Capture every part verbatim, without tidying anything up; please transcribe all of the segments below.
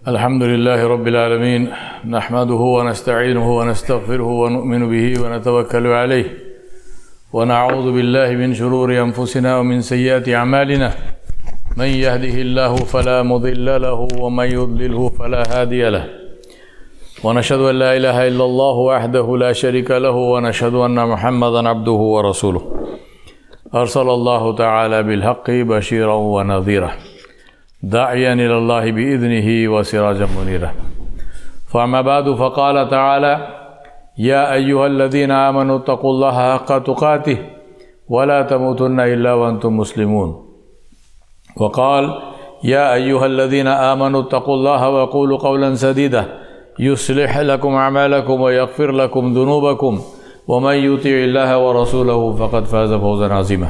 الحمد لله رب العالمين نحمده ونستعينه ونستغفره ونؤمن به ونتوكل عليه ونعوذ بالله من شرور أنفسنا ومن سيئات أعمالنا من يهده الله فلا مضل له ومن يضلله فلا هادي له ونشهد أن لا إله إلا الله وحده لا شريك له ونشهد أن محمدا عبده ورسوله أرسل الله تعالى بالحق بشيرا ونذيرا داعيا إلى الله بإذنه وسراجا منيرا فأما بعد فقال تعالى يا أيها الذين آمنوا اتقوا الله حق تقاته ولا تموتن إلا وأنتم مسلمون وقال يا أيها الذين آمنوا اتقوا الله وقولوا قولا سديدا يصلح لكم أعمالكم ويغفر لكم ذنوبكم ومن يطع الله ورسوله فقد فاز فوزا عظيما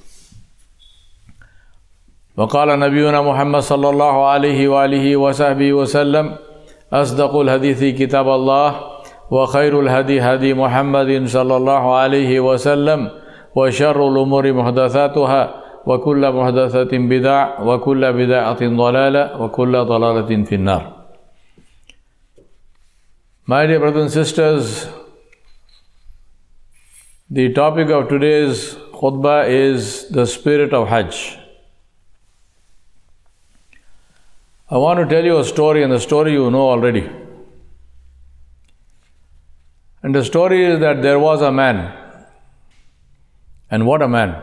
وقال نبينا محمد صلى الله عليه وآله وصحبه وسلم أصدق الحديث كتاب الله وخير الهدي هدي محمد صلى الله عليه وسلم وشر الأمور محدثاتها وكل محدثة بدع وكل بدعة ضلالة وكل ضلالة في النار. My dear brothers and sisters, the topic of today's khutbah is the spirit of Hajj. I want to tell you a story, and the story you know already. And the story is that there was a man. And what a man.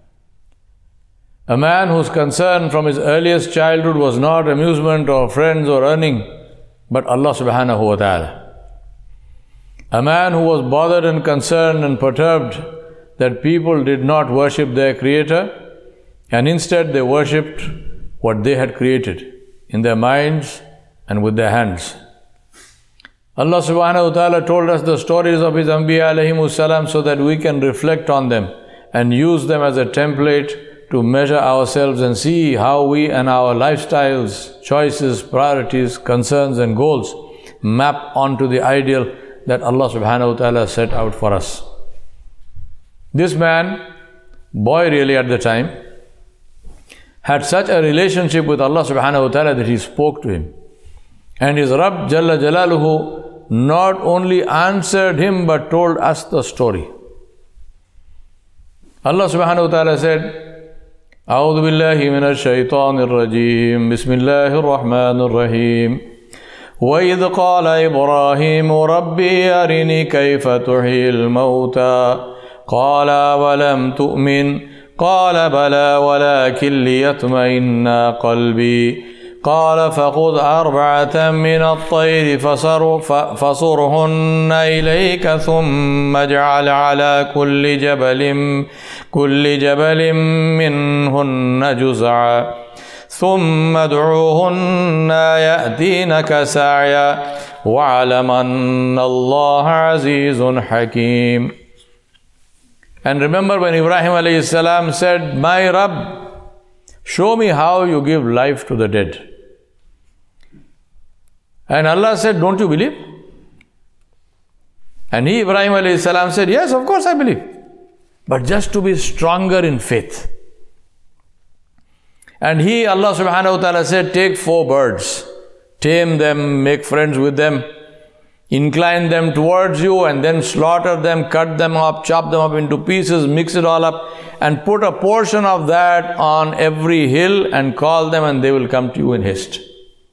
A man whose concern from his earliest childhood was not amusement or friends or earning, but Allah subhanahu wa ta'ala. A man who was bothered and concerned and perturbed that people did not worship their Creator, and instead they worshipped what they had created in their minds and with their hands. Allah subhanahu wa ta'ala told us the stories of His Anbiya alayhimus salam so that we can reflect on them and use them as a template to measure ourselves and see how we and our lifestyles, choices, priorities, concerns and goals map onto the ideal that Allah subhanahu wa ta'ala set out for us. This man, boy really at the time, had such a relationship with Allah subhanahu wa ta'ala that he spoke to him. And his Rabb Jalla Jalaluhu not only answered him but told us the story. Allah subhanahu wa ta'ala said, أعوذ بالله من الشيطان الرجيم بسم الله الرحمن الرحيم وإذ قال إبراهيم ربي أرني كيف تحيي الموتى قال ولم تؤمن قال بلى ولكن ليطمئن قلبي قال فخذ أربعة من الطير فصر فصرهن إليك ثم اجعل على كل جبل كل جبل منهن جزعا ثم ادعوهن يأتينك سعيا واعلم أن الله عزيز حكيم. And remember when Ibrahim alayhi salam said, my Rabb, show me how you give life to the dead. And Allah said, don't you believe? And he, Ibrahim alayhi salam, said, yes, of course I believe. But just to be stronger in faith. And he, Allah subhanahu wa ta'ala said, take four birds, tame them, make friends with them, incline them towards you and then slaughter them, cut them up, chop them up into pieces, mix it all up and put a portion of that on every hill and call them and they will come to you in haste.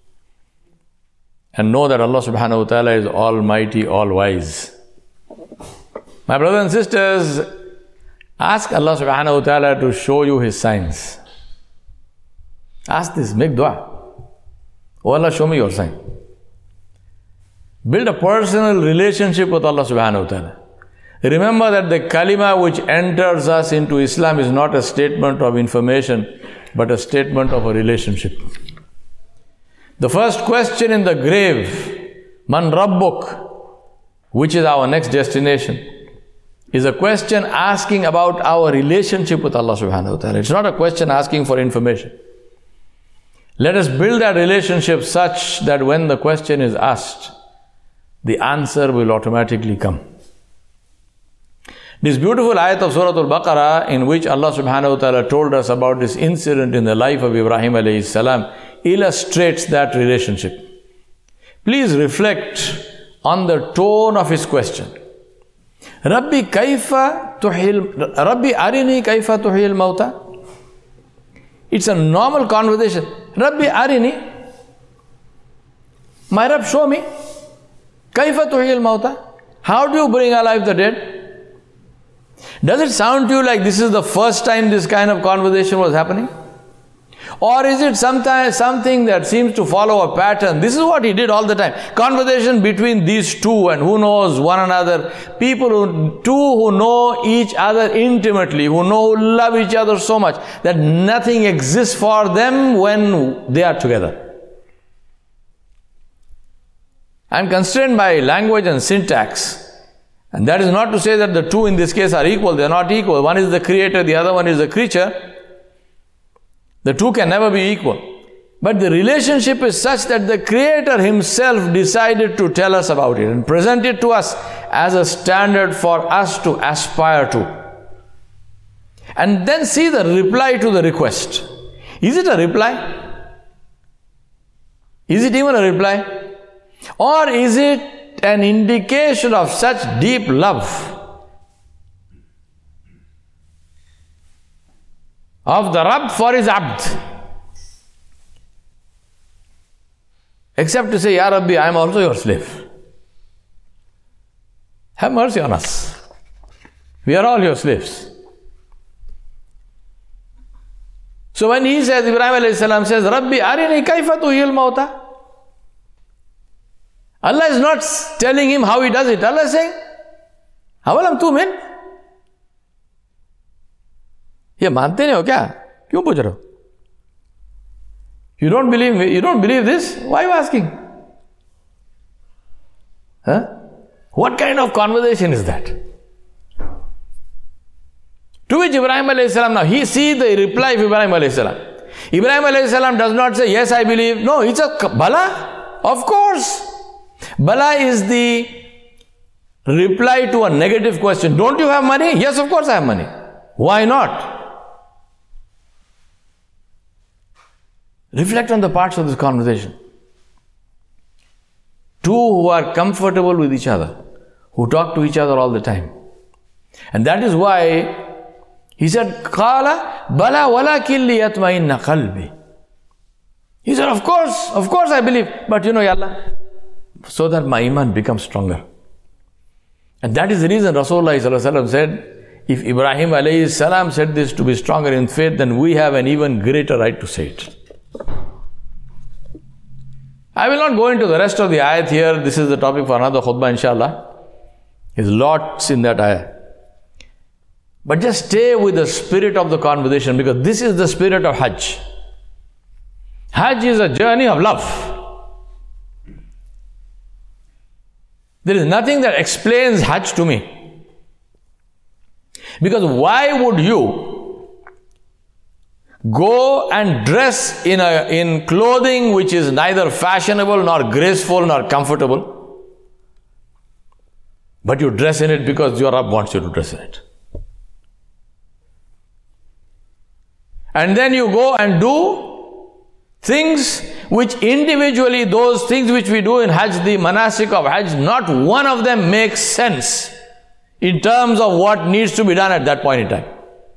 And know that Allah subhanahu wa ta'ala is almighty, all wise. My brothers and sisters, ask Allah subhanahu wa ta'ala to show you His signs. Ask this, make dua. Oh Allah, show me your sign. Build a personal relationship with Allah subhanahu wa ta'ala. Remember that the kalima which enters us into Islam is not a statement of information, but a statement of a relationship. The first question in the grave, Man Rabbuk, which is our next destination, is a question asking about our relationship with Allah subhanahu wa ta'ala. It's not a question asking for information. Let us build that relationship such that when the question is asked, the answer will automatically come. This beautiful ayat of Surah Al-Baqarah, in which Allah subhanahu wa ta'ala told us about this incident in the life of Ibrahim alayhi salam, illustrates that relationship. please reflect on the tone of his question. Rabbi kaifa tuhil, Rabbi arini kaifa tuhil mauta. It's a normal conversation. Rabbi arini, my Rabb, show me. Kaifa tuhil mauta. How do you bring alive the dead? Does it sound to you like this is the first time this kind of conversation was happening? Or is it sometimes something that seems to follow a pattern? This is what he did all the time. Conversation between these two, and who knows one another. People who, two who know each other intimately, who know, who love each other so much that nothing exists for them when they are together. I am constrained by language and syntax. And that is not to say that the two in this case are equal. They are not equal. One is the creator, the other one is the creature. The two can never be equal. But the relationship is such that the Creator Himself decided to tell us about it and present it to us as a standard for us to aspire to. And then see the reply to the request. Is it a reply? Is it even a reply? Or is it an indication of such deep love of the Rabb for his Abd? Except to say, Ya Rabbi, I am also your slave. Have mercy on us. We are all your slaves. So when he says, Ibrahim alayhi salam says, Rabbi arini kaifa tuhil mauta. Allah is not telling him how he does it. Allah is saying, Hawalam tu'min? ये मानते नहीं हो क्या? क्यों पूछ रहे हो? You don't believe me? You don't believe this? Why are you asking? Huh? What kind of conversation is that? To which Ibrahim alayhi salam, now he see the reply of Ibrahim alayhi salam. Ibrahim alayhi salam does not say, yes, I believe. No, it's a Bala. Of course. Bala is the reply to a negative question. Don't you have money? Yes, of course I have money. Why not? Reflect on the parts of this conversation. Two who are comfortable with each other, who talk to each other all the time. And that is why he said, Qala bala walakin liyatma'inna qalbi. He said, of course, of course I believe. But you know, Ya Allah, so that my iman becomes stronger. And that is the reason Rasulullah sallallahu alaihi wasallam said, if Ibrahim alayhi salam said this to be stronger in faith, then we have an even greater right to say it. I will not go into the rest of the ayat here. This is the topic for another khutbah, inshallah. There's lots in that ayat. But just stay with the spirit of the conversation, because this is the spirit of Hajj. Hajj is a journey of love. There is nothing that explains Hajj to me. Because why would you go and dress in a in clothing which is neither fashionable nor graceful nor comfortable, but you dress in it because your Rabb wants you to dress in it? And then you go and do things which individually, those things which we do in Hajj, the manasik of Hajj, not one of them makes sense in terms of what needs to be done at that point in time.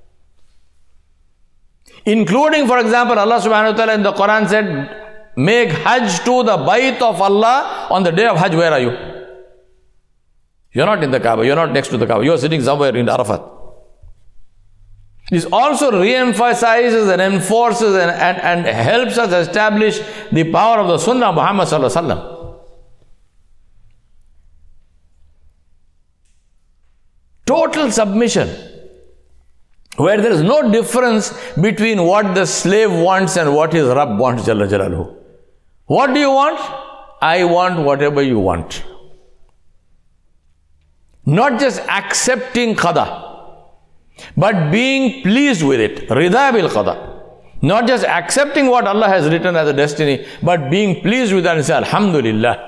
Including, for example, Allah subhanahu wa ta'ala in the Quran said, make Hajj to the Bayt of Allah on the day of Hajj. Where are you? You're not in the Kaaba, you're not next to the Kaaba, you're sitting somewhere in Arafat. This also re-emphasizes and enforces and, and, and helps us establish the power of the Sunnah of Muhammad sallallahu alaihi wasallam. Total submission, where there is no difference between what the slave wants and what his Rabb wants, Jalla Jalaluhu. What do you want? I want whatever you want. Not just accepting qada, but being pleased with it. Rida bil qada. Not just accepting what Allah has written as a destiny, but being pleased with that and say, Alhamdulillah.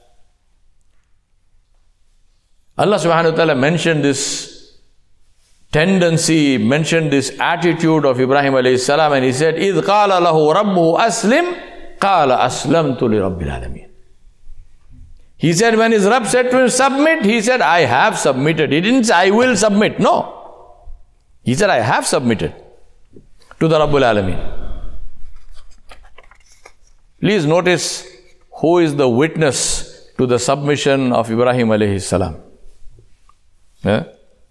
Allah subhanahu wa ta'ala mentioned this tendency, mentioned this attitude of Ibrahim alayhi salam, and he said, إِذْ قَالَ لَهُ رَبُّهُ أَسْلِمْ قَالَ أَسْلَمْتُ لِرَبِّ الْعَالَمِينَ. He said, when his Rabb said to him, submit, he said, I have submitted. He didn't say, I will submit. No. He said, I have submitted to the Rabbul Alameen. Please notice who is the witness to the submission of Ibrahim alayhi salam. Yeah?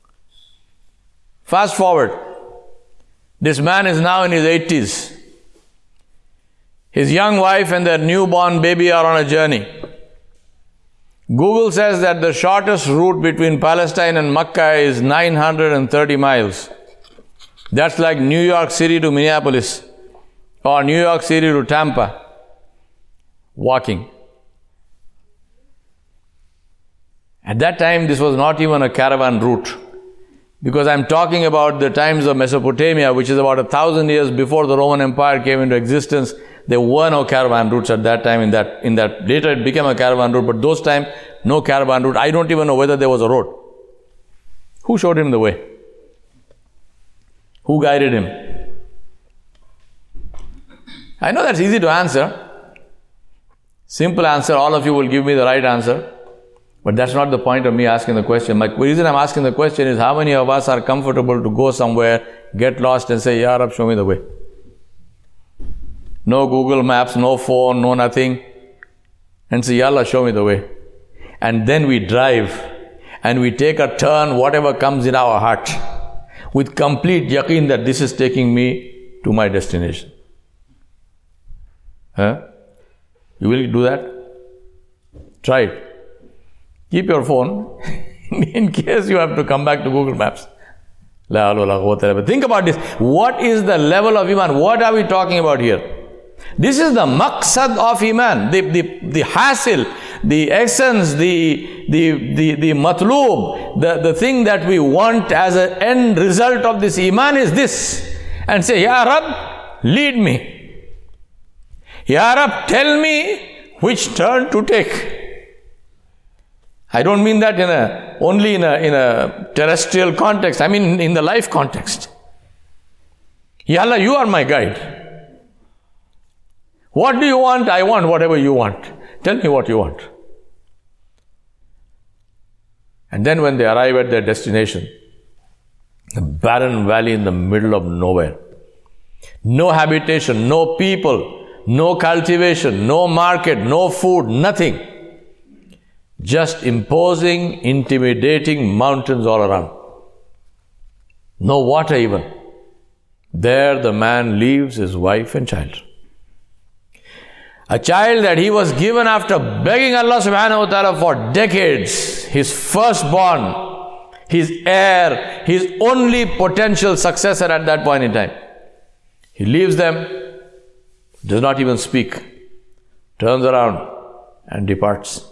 Fast forward. This man is now in his eighties. His young wife and their newborn baby are on a journey. Google says that the shortest route between Palestine and Mecca is nine hundred thirty miles. That's like New York City to Minneapolis or New York City to Tampa. Walking. At that time, this was not even a caravan route. Because I'm talking about the times of Mesopotamia, which is about a thousand years before the Roman Empire came into existence. There were no caravan routes at that time. In that, in that later it became a caravan route, but those time, no caravan route. I don't even know whether there was a road. Who showed him the way? Who guided him? I know that's easy to answer. Simple answer, all of you will give me the right answer. But that's not the point of me asking the question. My reason I'm asking the question is, how many of us are comfortable to go somewhere, get lost and say, Ya Rab, show me the way. No Google Maps, no phone, no nothing. And say, Ya Allah, show me the way. And then we drive and we take a turn, whatever comes in our heart, with complete yaqeen that this is taking me to my destination. Huh? You will do that? Try it. Keep your phone in case you have to come back to Google Maps. But think about this. What is the level of Iman? What are we talking about here? This is the maqsad of Iman, the, the, the hasil, the essence, the, the, the, the matloob, the, the thing that we want as an end result of this Iman is this. And say, Ya Rab, lead me. Ya Rab, tell me which turn to take. I don't mean that in a only in a in a terrestrial context. I mean in the life context. Ya Allah, you are my guide. What do you want? I want whatever you want. Tell me what you want. And then when they arrive at their destination, a barren valley in the middle of nowhere, no habitation, no people, no cultivation, no market, no food, nothing. Just imposing, intimidating mountains all around. No water even. There the man leaves his wife and child. A child that he was given after begging Allah subhanahu wa ta'ala for decades. His firstborn, his heir, his only potential successor at that point in time. He leaves them, does not even speak, turns around and departs.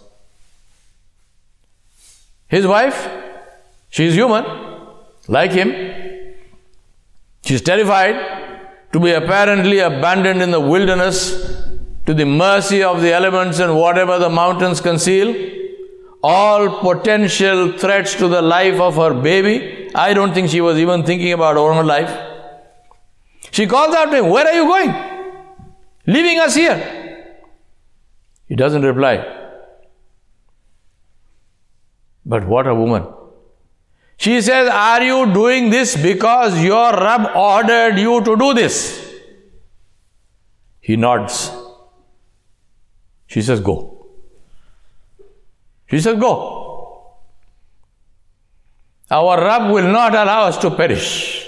His wife, she is human, like him. She is terrified to be apparently abandoned in the wilderness to the mercy of the elements and whatever the mountains conceal. All potential threats to the life of her baby. I don't think she was even thinking about her own life. She calls out to him, where are you going? Leaving us here. He doesn't reply. But what a woman. She says, are you doing this because your Rabb ordered you to do this? He nods. She says, go. She says, go. Our Rabb will not allow us to perish.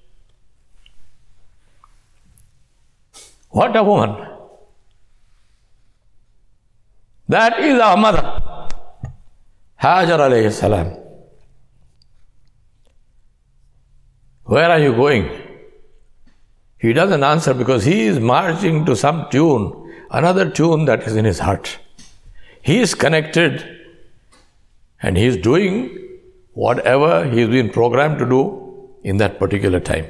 What a woman. That is our mother. Hajar alayhi salam. Where are you going? He doesn't answer because he is marching to some tune, another tune that is in his heart. He is connected and he is doing whatever he has been programmed to do in that particular time.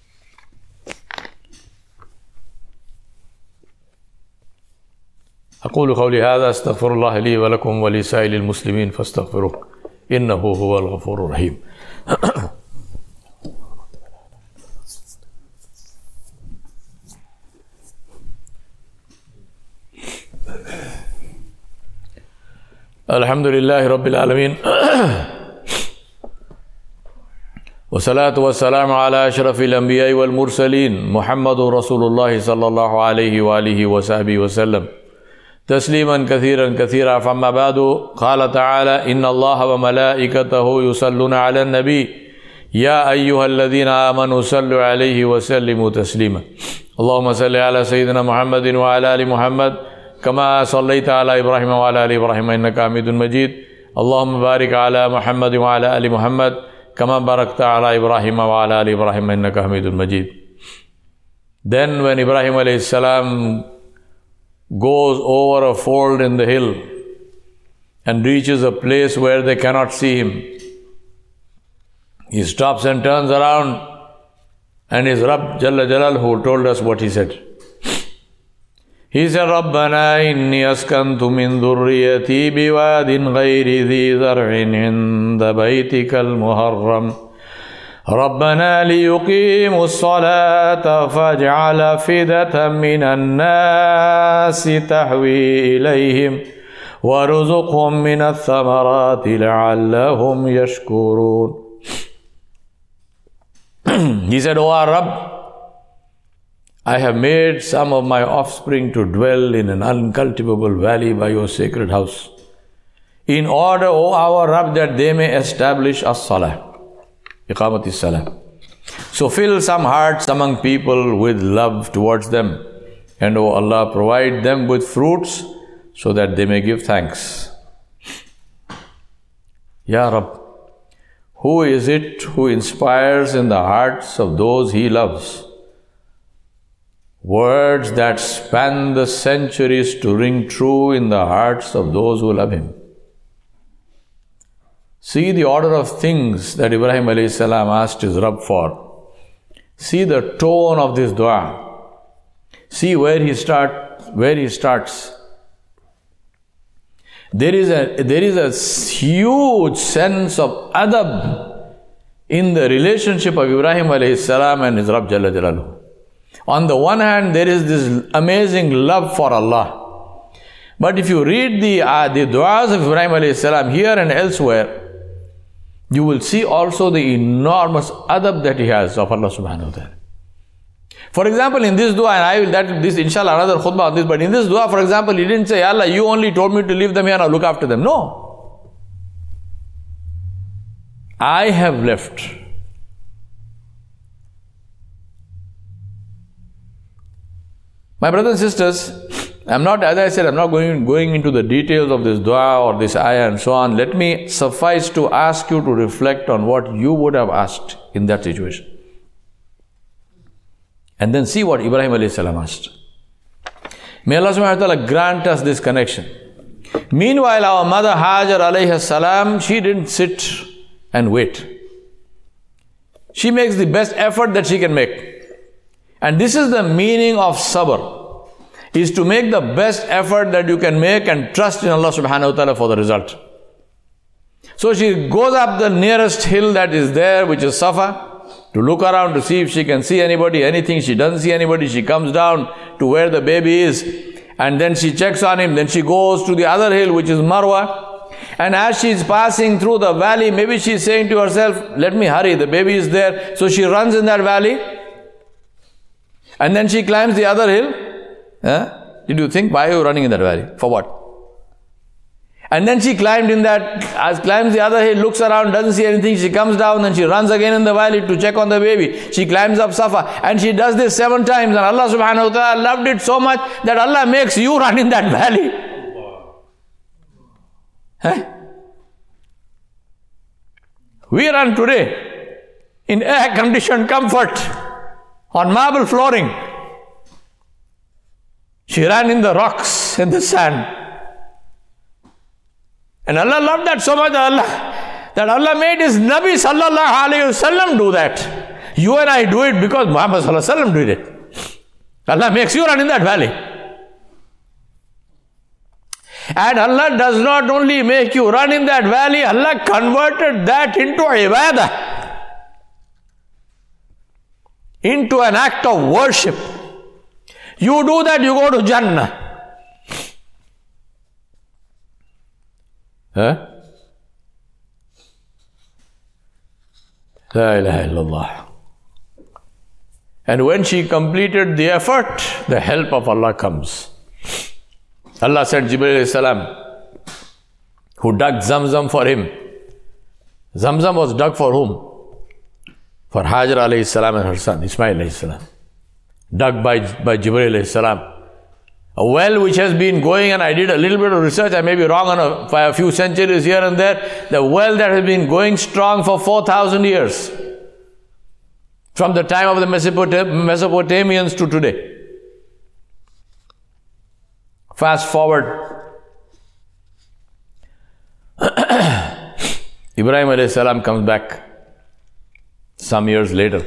أقول قولي هذا أستغفر الله لي ولكم ولسائر المسلمين فاستغفروه إنه هو الغفور الرحيم. Alhamdulillahi Rabbil Alameen. والصلاة والسلام على أشرف الأنبياء والمرسلين محمد رسول الله صلى الله عليه وآله وصحبه وسلم تسليما كثيرا كثيرا. فما بعد، قال تعالى: إن الله وملائكته يصلون على النبي يا أيها الذين آمنوا صلوا عليه وسلموا تسليما. اللهم صل على سيدنا محمد وعلى آل محمد كما صليت على إبراهيم وعلى آل إبراهيم إنك حميد مجيد. اللهم بارك على محمد وعلى آل محمد كما باركت على إبراهيم وعلى آل إبراهيم إنك حميد مجيد. Then when Ibrahim alayhi salam goes over a fold in the hill and reaches a place where they cannot see him, he stops and turns around, and his Rabb Jalla Jalaluhu told us what he said. He said, رَبَّنَا إِنِّي أَسْكَنْتُ مِنْ ذُرِّيَّتِي بِوَادٍ غَيْرِ ذِي زَرْعٍ عِنْدَ بَيْتِكَ الْمُحَرَّمِ رَبَّنَا لِيُقِيمُوا الصَّلَاةَ فَاجْعَلْ أَفْئِدَةً مِنَ النَّاسِ تَهْوِي إِلَيْهِمْ وَارْزُقْهُمْ مِنَ الثَّمَرَاتِ لَعَلَّهُمْ يَشْكُرُونَ. He said, O our Rabb, I have made some of my offspring to dwell in an uncultivable valley by your sacred house, in order, O our Rabb, that they may establish as-salah, iqamati salah. So fill some hearts among people with love towards them, and O Allah, provide them with fruits so that they may give thanks. Ya Rabb, who is it who inspires in the hearts of those he loves words that span the centuries to ring true in the hearts of those who love him? See the order of things that Ibrahim alayhi salam asked his Rabb for. See the tone of this dua. See where he start, where he starts. There is a there is a huge sense of adab in the relationship of Ibrahim alayhi salam and his Rabb Jalla Jalaluhu. On the one hand, there is this amazing love for Allah. But if you read the, uh, the du'as of Ibrahim alayhi salam here and elsewhere, you will see also the enormous adab that he has of Allah subhanahu wa ta'ala. For example, in this dua, and I will, that this inshallah another khutbah on this, but in this dua, for example, he didn't say, Allah, you only told me to leave them here, now look after them. No. I have left. My brothers and sisters, I'm not, as I said, I'm not going, going into the details of this dua or this ayah and so on. Let me suffice to ask you to reflect on what you would have asked in that situation. And then see what Ibrahim alayhi salam asked. May Allah subhanahu wa ta'ala grant us this connection. Meanwhile, our mother Hajar alayhi salam, she didn't sit and wait. She makes the best effort that she can make. And this is the meaning of sabr, is to make the best effort that you can make and trust in Allah subhanahu wa ta'ala for the result. So she goes up the nearest hill that is there, which is Safa, to look around to see if she can see anybody, anything. She doesn't see anybody. She comes down to where the baby is, and then she checks on him. Then she goes to the other hill, which is Marwa. And as she is passing through the valley, maybe she is saying to herself, let me hurry, the baby is there. So she runs in that valley. And then she climbs the other hill. Huh? Did you think, why are you running in that valley? For what? And then she climbed in that, as climbs the other hill, looks around, doesn't see anything. She comes down, then she runs again in the valley to check on the baby. She climbs up Safa, and she does this seven times. And Allah subhanahu wa ta'ala loved it so much that Allah makes you run in that valley. Huh? We run today in air-conditioned comfort on marble flooring. She ran in the rocks, in the sand. And Allah loved that so much that Allah, that Allah made His Nabi sallallahu alayhi wasallam do that. You and I do it because Muhammad sallallahu alayhi wasallam did it. Allah makes you run in that valley. And Allah does not only make you run in that valley, Allah converted that into ibadah, into an act of worship. You do that, you go to Jannah. Huh? La ilaha illallah. And when she completed the effort, the help of Allah comes. Allah sent Jibreel alayhi salam, who dug Zamzam for him. Zamzam was dug for whom? For Hajar alayhi salam and her son, Ismail alayhi salam. Dug by, by Jibreel alayhi salam. A well which has been going, and I did a little bit of research, I may be wrong on a, by a few centuries here and there, the well that has been going strong for four thousand years. From the time of the Mesopotam- Mesopotamians to today. Fast forward. Ibrahim alayhi salam comes back some years later.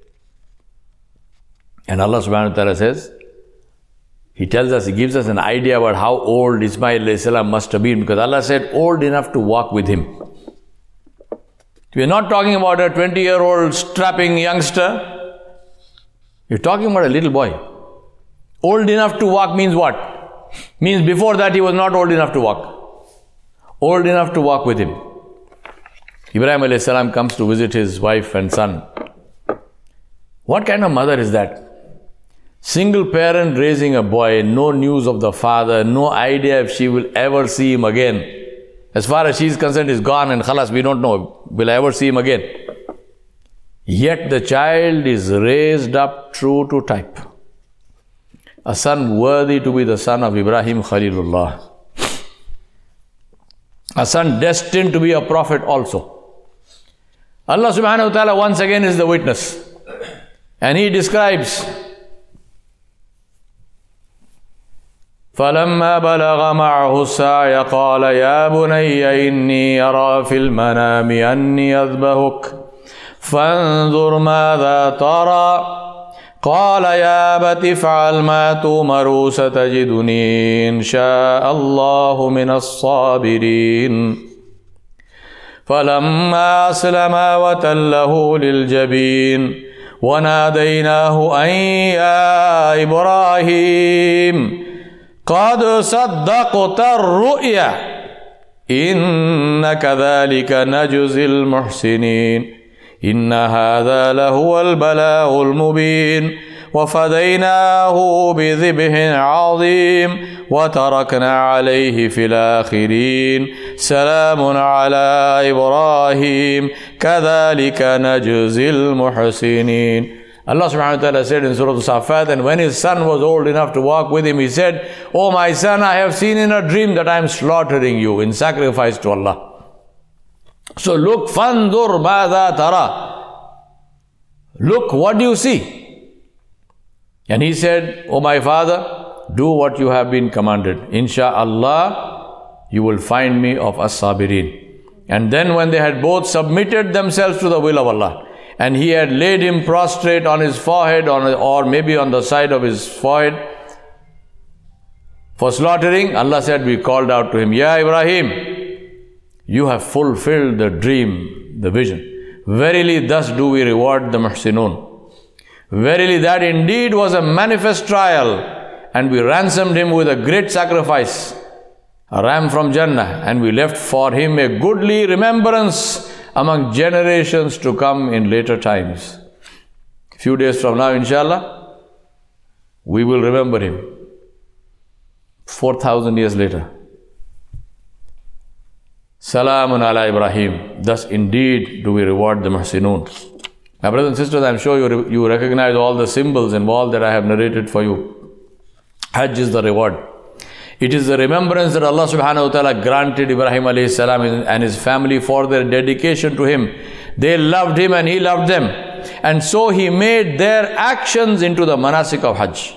And Allah subhanahu wa ta'ala says, He tells us, He gives us an idea about how old Ismail alayhi salam must have been, because Allah said old enough to walk with him. We are not talking about a twenty-year-old strapping youngster. You're talking about a little boy. Old enough to walk means what? Means before that he was not old enough to walk. Old enough to walk with him. Ibrahim alayhi salam comes to visit his wife and son. What kind of mother is that? Single parent raising a boy, no news of the father, no idea if she will ever see him again. As far as she is concerned, he's gone and khalas, we don't know, will I ever see him again? Yet the child is raised up true to type. A son worthy to be the son of Ibrahim Khalilullah. A son destined to be a prophet also. Allah subhanahu wa ta'ala once again is the witness. And He describes, فَلَمَّا بَلَغَ مَعَهُ السَّعْيَ قَالَ يَا بُنَيَّ إِنِّي أَرَى فِي الْمَنَامِ أَنِّي أَذْبَحُكَ فَانظُرْ مَاذَا تَرَى قَالَ يَا أَبَتِ افْعَلْ مَا تُؤْمَرُ سَتَجِدُنِي إِنْ شَاءَ اللَّهُ مِنَ الصَّابِرِينَ فَلَمَّا أَسْلَمَا وَتَلَّهُ لِلْجَبِينِ وَنَادَيْنَاهُ أَنْ يَا إِبْرَاهِيمُ قَدْ صَدَّقْتَ الرُّؤْيَا إِنَّ كَذَلِكَ نَجْزِي الْمُحْسِنِينَ إِنَّ هَذَا لَهُوَ الْبَلَاءُ الْمُبِينُ وَفَدَيْنَاهُ بِذِبْحٍ عَظِيمٍ وَتَرَكْنَا عَلَيْهِ فِي الْآخِرِينَ سَلَامٌ عَلَى إِبْرَاهِيمَ كَذَلِكَ نَجْزِي الْمُحْسِنِينَ. Allah subhanahu wa ta'ala said in Surah Al-Safat, and when his son was old enough to walk with him, he said, "O my son, I have seen in a dream that I am slaughtering you in sacrifice to Allah. So look, fandur madha tara. Look, what do you see?" And he said, "O my father, do what you have been commanded. Insha'Allah, you will find me of as-sabirin." And then when they had both submitted themselves to the will of Allah, and he had laid him prostrate on his forehead, on, or maybe on the side of his forehead, for slaughtering, Allah said, we called out to him, "Ya Ibrahim, you have fulfilled the dream, the vision. Verily, thus do we reward the muhsinun. Verily, that indeed was a manifest trial, and we ransomed him with a great sacrifice, a ram from Jannah, and we left for him a goodly remembrance among generations to come in later times." Few days from now, inshallah, we will remember him. Four thousand years later. Salamun ala Ibrahim. Thus indeed do we reward the muhsinun. My brothers and sisters, I am sure you, you recognize all the symbols involved that I have narrated for you. Hajj is the reward. It is the remembrance that Allah subhanahu wa ta'ala granted Ibrahim alayhi salam and his family for their dedication to Him. They loved Him and He loved them. And so He made their actions into the manasik of Hajj.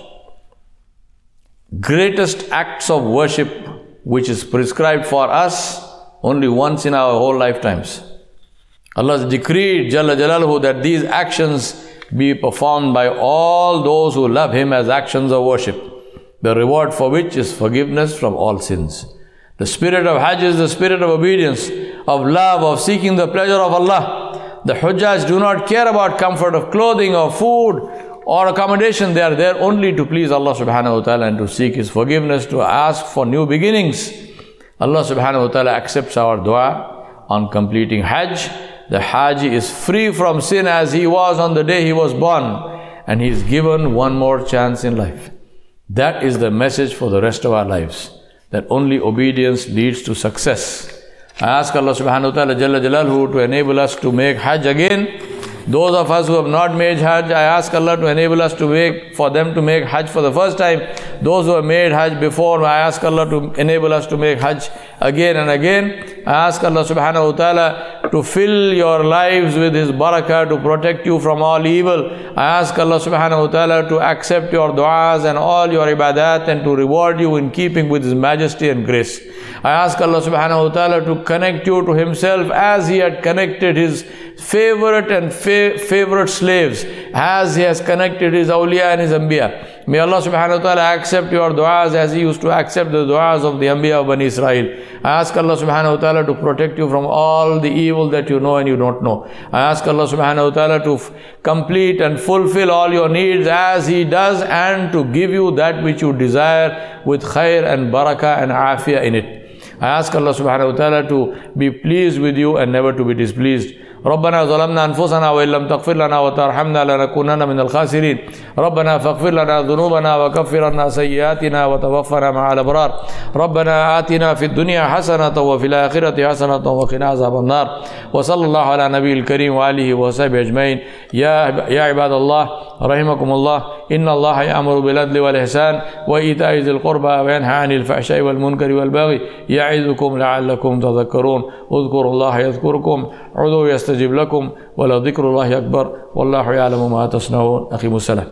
Greatest acts of worship which is prescribed for us only once in our whole lifetimes. Allah has decreed Jalla Jalaluhu that these actions be performed by all those who love Him as actions of worship, the reward for which is forgiveness from all sins. The spirit of Hajj is the spirit of obedience, of love, of seeking the pleasure of Allah. The Hujjaj do not care about comfort of clothing or food or accommodation. They are there only to please Allah subhanahu wa ta'ala and to seek His forgiveness, to ask for new beginnings. Allah subhanahu wa ta'ala accepts our dua on completing Hajj. The Haji is free from sin as he was on the day he was born, and he is given one more chance in life. That is the message for the rest of our lives, that only obedience leads to success. I ask Allah subhanahu wa ta'ala Jalla Jalaluhu to enable us to make Hajj again. Those of us who have not made Hajj, I ask Allah to enable us to make, for them to make Hajj for the first time. Those who have made Hajj before, I ask Allah to enable us to make Hajj again and again. I ask Allah subhanahu wa ta'ala to fill your lives with His barakah, to protect you from all evil. I ask Allah subhanahu wa ta'ala to accept your du'as and all your ibadat, and to reward you in keeping with His majesty and grace. I ask Allah subhanahu wa ta'ala to connect you to Himself as He had connected His favorite and fa- favorite slaves, as He has connected His awliya and His anbiya. May Allah subhanahu wa ta'ala accept your du'as as He used to accept the du'as of the anbiya of Bani Israel. I ask Allah subhanahu wa ta'ala to protect you from all the evil that you know and you don't know. I ask Allah subhanahu wa ta'ala to f- complete and fulfill all your needs as He does, and to give you that which you desire with khair and barakah and afiyah in it. I ask Allah subhanahu wa ta'ala to be pleased with you and never to be displeased. ربنا ظلمنا أنفسنا وإن لم تغفر لنا وترحمنا لنكونن من الخاسرين. ربنا فاغفر لنا ذنوبنا وكفر عنا سيئاتنا وتوفنا مع الأبرار. ربنا آتنا في الدنيا حسنة وفي الآخرة حسنة وقنا عذاب النار. وصلى الله على نبي الكريم وآله وصحبه أجمعين. يا يا عباد الله رحمكم الله، إن الله يأمر بالعدل والإحسان وإيتاء ذي القربى وينهى عن الفحشاء والمنكر والبغي يعظكم لعلكم تذكرون. اذكروا الله يذكركم، عدوا يستجب لكم، ولذكر الله أكبر، والله يعلم ما تصنعون. أقيموا الصلاة.